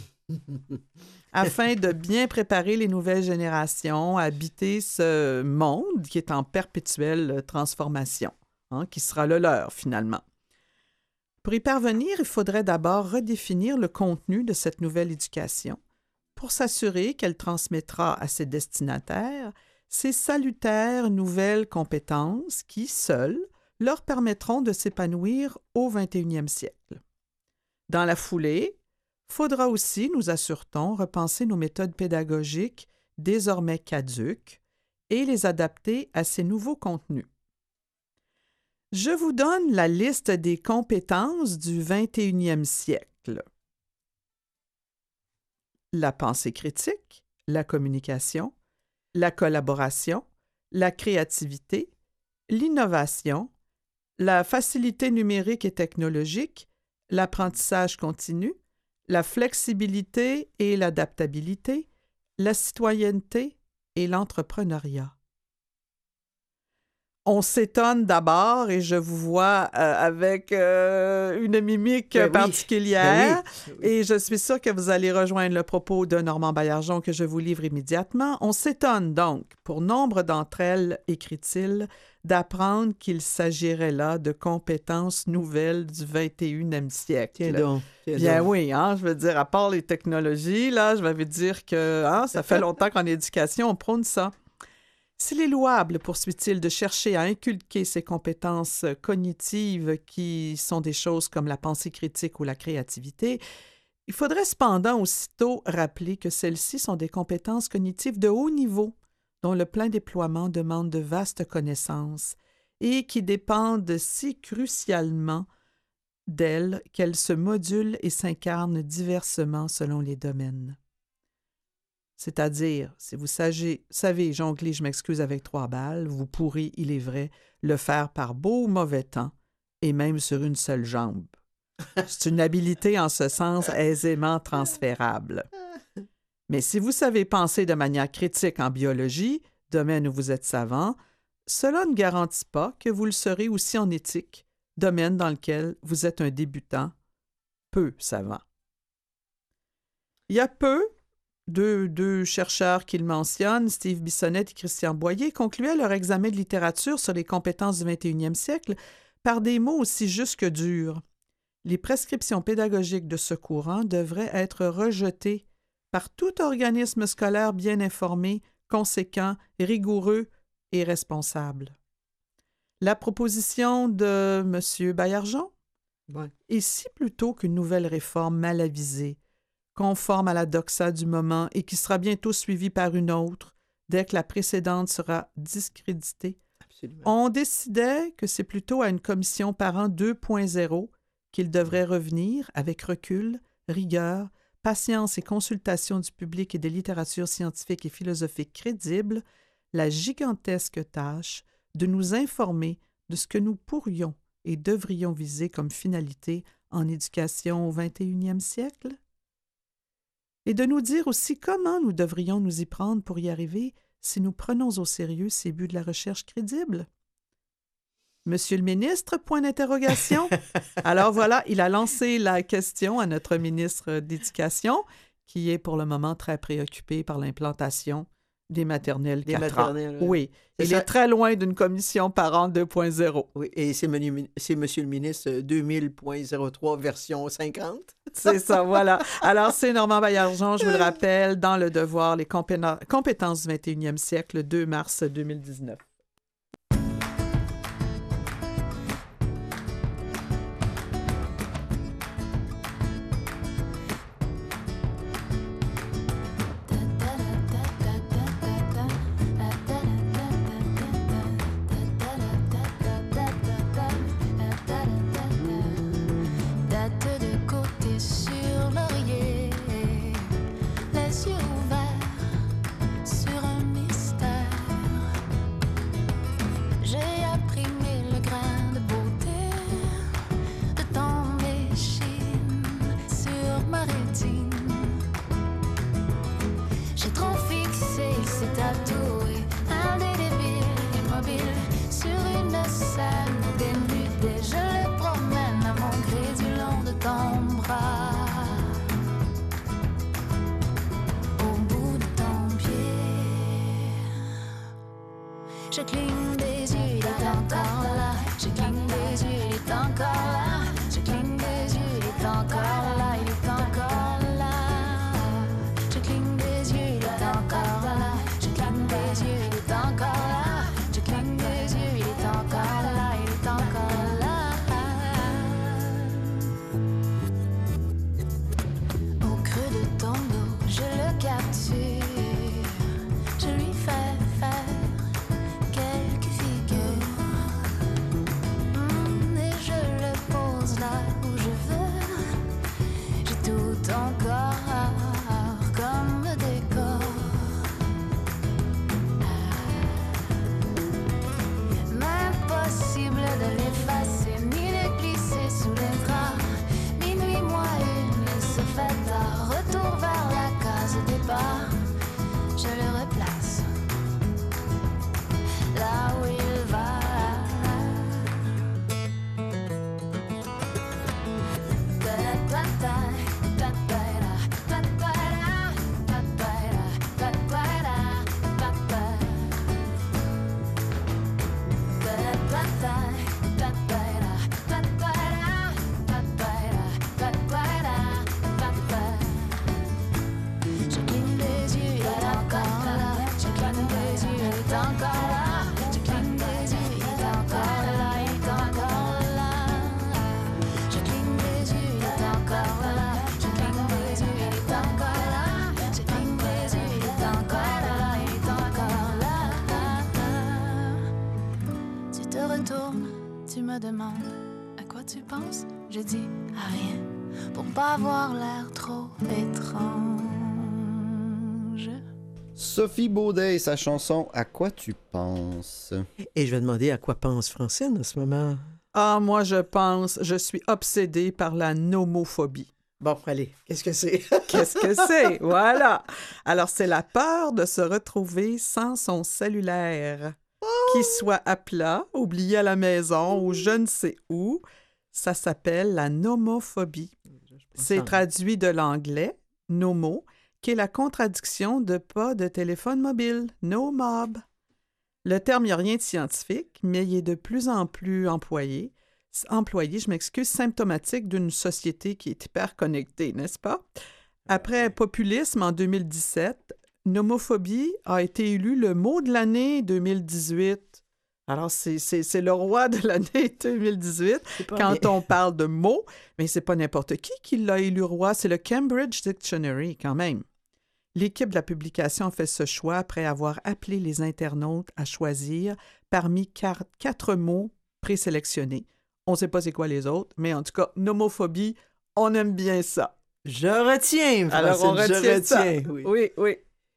afin de bien préparer les nouvelles générations à habiter ce monde qui est en perpétuelle transformation, hein, qui sera le leur finalement. Pour y parvenir, il faudrait d'abord redéfinir le contenu de cette nouvelle éducation pour s'assurer qu'elle transmettra à ses destinataires ces salutaires nouvelles compétences qui, seules, leur permettront de s'épanouir au vingt et unième siècle. Dans la foulée, faudra aussi, nous assure-t-on, repenser nos méthodes pédagogiques désormais caduques et les adapter à ces nouveaux contenus. Je vous donne la liste des compétences du vingt et unième siècle. La pensée critique, la communication, la collaboration, la créativité, l'innovation, la facilité numérique et technologique, l'apprentissage continu, la flexibilité et l'adaptabilité, la citoyenneté et l'entrepreneuriat. On s'étonne d'abord, et je vous vois euh, avec euh, une mimique Ben oui, particulière, ben oui. et je suis sûre que vous allez rejoindre le propos de Normand Baillargeon que je vous livre immédiatement. On s'étonne donc, pour nombre d'entre elles, écrit-il, d'apprendre qu'il s'agirait là de compétences nouvelles du vingt et unième siècle. Tiens donc. tiens Bien donc. oui, hein, je veux dire, à part les technologies, là, je vais vous dire que hein, ça fait longtemps qu'en éducation, on prône ça. S'il est louable, poursuit-il, de chercher à inculquer ces compétences cognitives qui sont des choses comme la pensée critique ou la créativité, il faudrait cependant aussitôt rappeler que celles-ci sont des compétences cognitives de haut niveau, dont le plein déploiement demande de vastes connaissances et qui dépendent si crucialement d'elles qu'elles se modulent et s'incarnent diversement selon les domaines. C'est-à-dire, si vous savez, savez jongler, je m'excuse, avec trois balles, vous pourrez, il est vrai, le faire par beau ou mauvais temps, et même sur une seule jambe. C'est une habilité en ce sens aisément transférable. Mais si vous savez penser de manière critique en biologie, domaine où vous êtes savant, cela ne garantit pas que vous le serez aussi en éthique, domaine dans lequel vous êtes un débutant peu savant. Il y a peu, Deux, deux chercheurs qu'il mentionne, Steve Bissonnette et Christian Boyer, concluaient leur examen de littérature sur les compétences du vingt et unième siècle par des mots aussi justes que durs. Les prescriptions pédagogiques de ce courant devraient être rejetées par tout organisme scolaire bien informé, conséquent, rigoureux et responsable. La proposition de M. Baillargeon? Ouais. Et si plutôt qu'une nouvelle réforme mal avisée, conforme à la doxa du moment et qui sera bientôt suivie par une autre, dès que la précédente sera discréditée, Absolument. on décidait que c'est plutôt à une commission parent deux point zéro qu'il devrait revenir avec recul, rigueur, patience et consultation du public et des littératures scientifiques et philosophiques crédibles, la gigantesque tâche de nous informer de ce que nous pourrions et devrions viser comme finalité en éducation au vingt et unième siècle? Et de nous dire aussi comment nous devrions nous y prendre pour y arriver si nous prenons au sérieux ces buts de la recherche crédible. Monsieur le ministre, point d'interrogation. Alors voilà, il a lancé la question à notre ministre d'Éducation, qui est pour le moment très préoccupé par l'implantation des maternelles Des quatre maternelles, ans. Oui, C'est il ça. est très loin d'une commission parent deux point zéro. Oui, et c'est, menu- c'est Monsieur le ministre deux mille point zéro trois version cinquante. C'est ça, voilà. Alors, c'est Normand Baillargeon, je vous le rappelle, dans Le Devoir, les compéten- compétences du vingt et unième siècle, le deux mars deux mille dix-neuf. Date de côté sur l'oreiller, les yeux ouverts sur un mystère. J'ai imprimé le grain de beauté de ton échine sur ma rétine. J'ai trop fixé, il s'est tatoué, indélébile, immobile, sur une scène dénudée. Je le promène à mon gré du long de ton bras, au bout de ton pied. Je cligne des yeux, il est encore là. Je cligne des yeux, il est encore là. Je cligne des yeux, il est encore là. Il est encore là. Je cligne des yeux, il est encore là. Je cligne des yeux, il est encore là. Je cligne des yeux, il est encore là. Il est encore là. Au creux de ton dos, je le capture. Je lui fais faire quelques figures. Hum, et je le pose là où je veux. J'ai tout ton corps comme décor. Impossible de l'effacer ni de glisser sous les draps. Minuit, moi, une, il se fait tard. Retour vers la case départ. Je le replace là où il va. Je cligne des yeux, il est encore là. Je cligne des yeux, il est encore là. Je cligne des yeux, il est encore là. Il est encore là. Je cligne des yeux, il est encore là. Je cligne des yeux, il est encore là. Je cligne des yeux, il est encore là. Il est encore là. Tu te retournes, tu me demandes à quoi tu penses. Je dis à rien pour pas avoir l'air trop étrange. Sophie Baudet et sa chanson « À quoi tu penses ?» Et je vais demander à quoi pense Francine en ce moment. Ah, moi, je pense, je suis obsédée par la nomophobie. Bon, allez, qu'est-ce que c'est? Qu'est-ce que c'est? Voilà. Alors, c'est la peur de se retrouver sans son cellulaire, qu'il soit à plat, oublié à la maison ou je ne sais où. Ça s'appelle la nomophobie. C'est traduit de l'anglais, nomo, qui est la contradiction de pas de téléphone mobile, no mob. Le terme, il n'y a rien de scientifique, mais il est de plus en plus employé. Employé, je m'excuse, symptomatique d'une société qui est hyper connectée, n'est-ce pas? Après populisme en deux mille dix-sept, nomophobie a été élu le mot de l'année deux mille dix-huit. Alors, c'est, c'est, c'est le roi de l'année deux mille dix-huit quand bien. on parle de mots, mais c'est pas n'importe qui qui l'a élu roi, c'est le Cambridge Dictionary quand même. L'équipe de la publication a fait ce choix après avoir appelé les internautes à choisir parmi quatre, quatre mots présélectionnés. On ne sait pas c'est quoi les autres, mais en tout cas, nomophobie, on aime bien ça. Je retiens, Francine, Alors, on je retient ça. retiens. Oui. Oui, oui.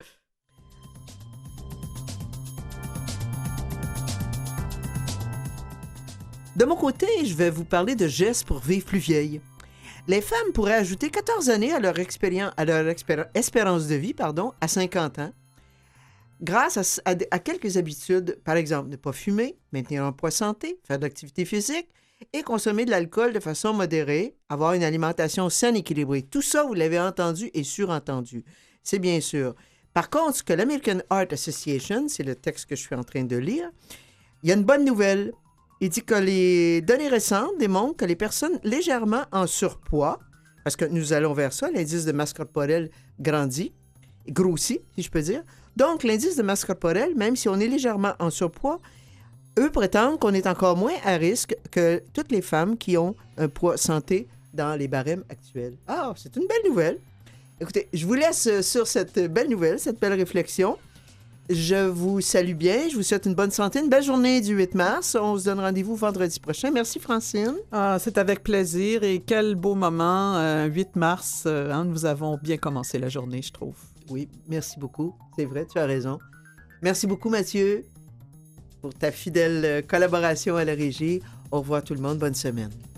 De mon côté, je vais vous parler de gestes pour vivre plus vieille. Les femmes pourraient ajouter quatorze années à leur, expérien- à leur expér- espérance de vie pardon, à cinquante ans. grâce à, à, à quelques habitudes, par exemple, ne pas fumer, maintenir un poids santé, faire de l'activité physique et consommer de l'alcool de façon modérée, avoir une alimentation saine et équilibrée. Tout ça, vous l'avez entendu et surentendu. C'est bien sûr. Par contre, ce que l'American Heart Association, c'est le texte que je suis en train de lire, il y a une bonne nouvelle. Il dit que les données récentes démontrent que les personnes légèrement en surpoids, parce que nous allons vers ça, l'indice de masse corporelle grandit, grossit, si je peux dire. Donc, l'indice de masse corporelle, même si on est légèrement en surpoids, eux prétendent qu'on est encore moins à risque que toutes les femmes qui ont un poids santé dans les barèmes actuels. Ah, c'est une belle nouvelle. Écoutez, je vous laisse sur cette belle nouvelle, cette belle réflexion. Je vous salue bien, je vous souhaite une bonne santé, une belle journée du huit mars. On se donne rendez-vous vendredi prochain. Merci Francine. Ah, c'est avec plaisir et quel beau moment, euh, huit mars, euh, hein, nous avons bien commencé la journée, je trouve. Oui, merci beaucoup. C'est vrai, tu as raison. Merci beaucoup Mathieu pour ta fidèle collaboration à la régie. Au revoir tout le monde, bonne semaine.